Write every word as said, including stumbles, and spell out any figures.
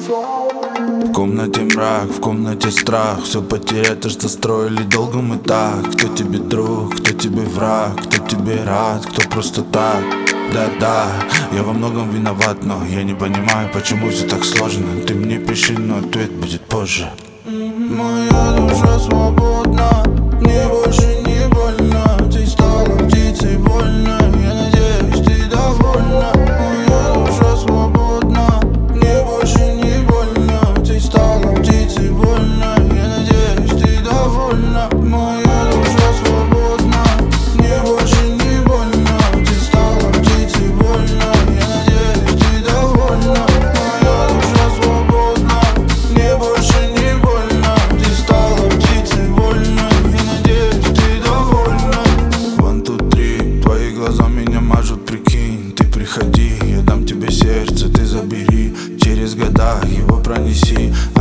В комнате мрак, в комнате страх. Все потерять, то что строили долго мы так. Кто тебе друг, кто тебе враг, кто тебе рад, кто просто так. Да-да, я во многом виноват, но я не понимаю, почему все так сложно. Ты мне пиши, но ответ будет позже. Моя душа свободна, мне больше не больно. Ты стала птицей вольной, я надеюсь, ты довольна. Моя душа свободна, мне больше не больно. Ты стала птицей вольной, я надеюсь, ты довольна. Моя душа свободна, мне больше не больно. Ты стала птицей вольной, я надеюсь, ты довольна. Моя душа свободна, мне больше не больно. Ты стала птицей вольной, я надеюсь, ты довольна. One, two, three, твои глаза меня мажут, прикинь. Ты приходи, я дам тебе сердце, ты забери. Через года его пронеси,